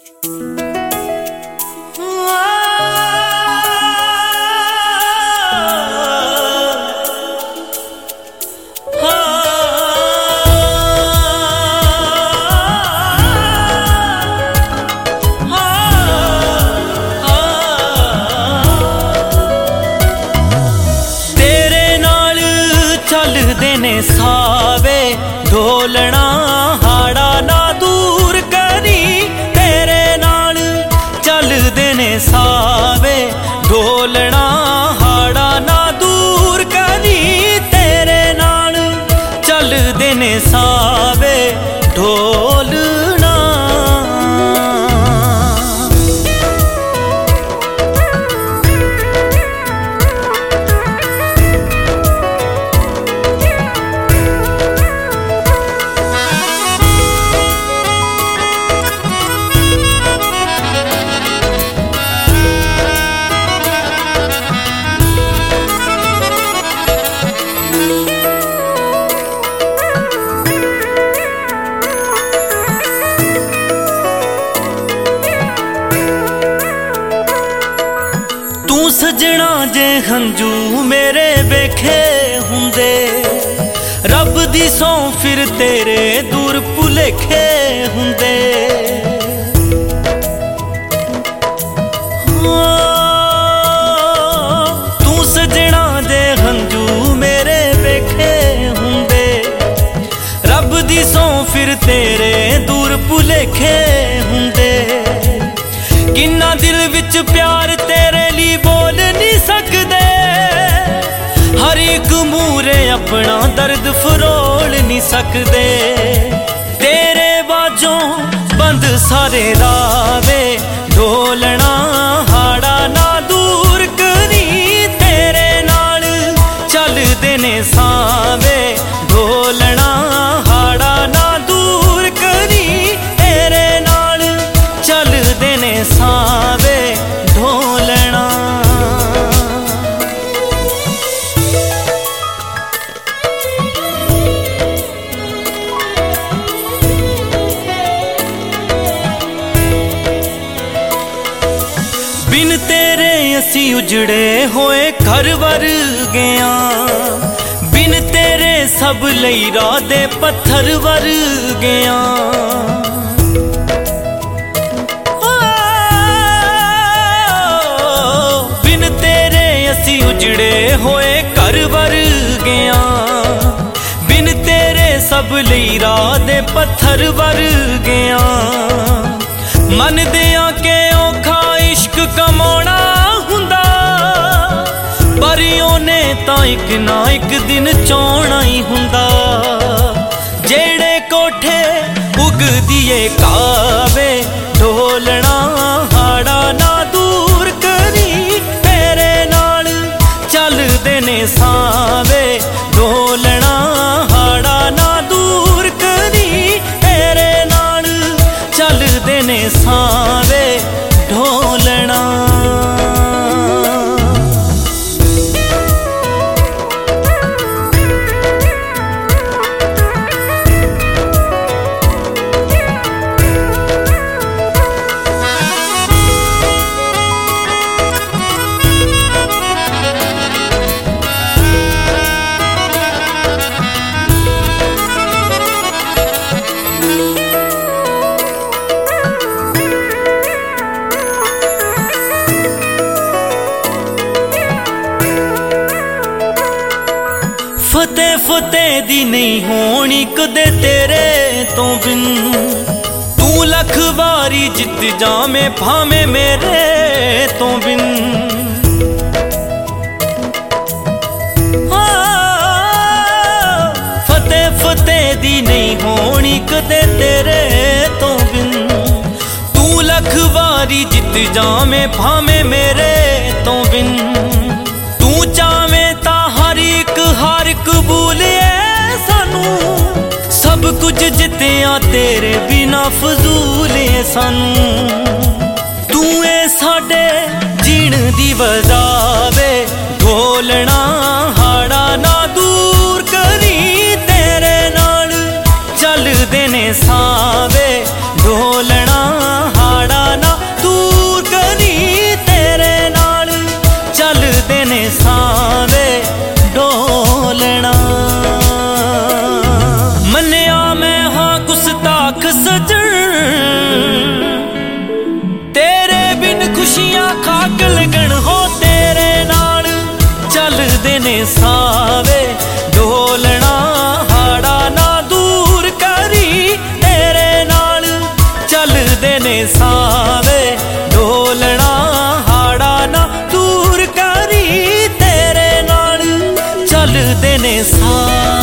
सावे ढोलना हाड़ा ना दूर करी, तेरे नाल चलदे ने सावे ढोलना हाड़ा ना दूर करी, तेरे नाल चलदे ने सावे ढोलना। सजना जे हंजू मेरे वेखे हुंदे, रब दी सौ फिर तेरे दूर भुलेखे हुंदे। तू सजना जे हंजू मेरे वेखे हुंदे, रब दी सौ फिर तेरे दूर भुलेखे हुंदे। किन्ना दिल विच प्यार तेरे ली बोल नहीं सकदे, हर एक मूरे अपना दर्द फरोल नहीं सकदे। तेरे बाजों बंद सारे रावे ढोलना हाड़ा ना दूर करी, तेरे नाल चलदे ने सावे ढोलना हाड़ा ना दूर करी, तेरे नाल चलदे ने सावे ढोलना। बिन तेरे असी उजड़े होए घर वर गया, बिन तेरे सब लई राह दे पत्थर वर गया। उजड़े होए घर वर गया, बिन तेरे सब लई राह दे पत्थर वर गया। मन दिया के औखा इश्क कमाना हुंदा, पर ओने तां इक ना इक दिन चौना ही हुंदा। जेड़े कोठे उगदी ए कावे ढोलना हाड़ा ना दूर करी, तेरे नाल चलदे ने सावे ढोलना हाड़ा ना दूर करी, तेरे नाल चलदे ने सावे ढोलना। फतेह फतेह दी नहीं होनी कदे तेरे तो बिन, तू लख बारी जित जामे भावे मेरे तो बिन। फतेह फतेह दी नहीं होनी कदे तेरे तो बिन, तू लख बारी जित जामे भावे मेरे तो बिन। तू चावे ता हर एक हार कबूल है सानू, सब कुछ जित्तिया तेरे बिना फजूल है सानू। तू ए साडे जीण दी वजावे ढोलना हाड़ा ना दूर करी, तेरे नाल चलदे ने सावे ढोलना हाड़ा देने सा।